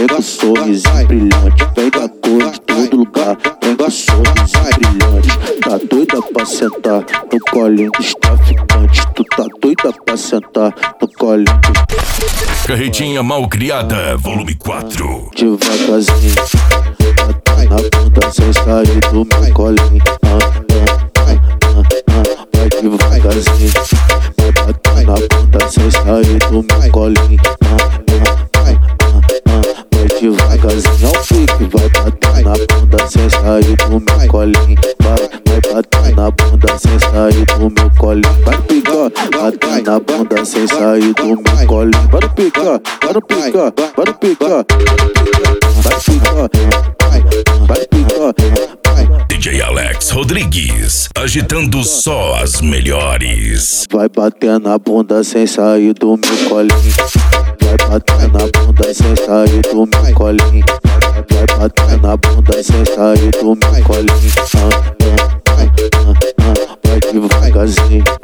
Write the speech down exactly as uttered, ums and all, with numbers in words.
vem com sorrisinho brilhante, vem da cor de todo lugar, vem com sorrisinho brilhante. Tá doida pra sentar no colinho dos traficantes, tu tá doida pra sentar no colinho dos... Carretinha Malcriada, volume quatro. Devagarzinho, bota na bunda sem sair do meu colinho. Ah, ah, ah, ah, ah. Vai devagarzinho, bota na bunda sem sair do meu colinho. Ah, ah, ah, ah, ah. Vai devagarzinho ao pique, vai bater na bunda sem sair do meu colinho. Vai, vai bater na bunda sem sair do meu colinho. Vai picar, bater na bunda sem sair do meu colinho. Vai picar, vai picar, vai picar, vai picar, vai picar. D J Alex Rodrigues, agitando só as melhores. Vai bater na bunda sem sair do meu colinho. Vai bater na bunda sem sair do meu colinho. Vai bater na bunda sem sair do meu colinho. Ah, ah, ah, ah. Vai devagarzinho,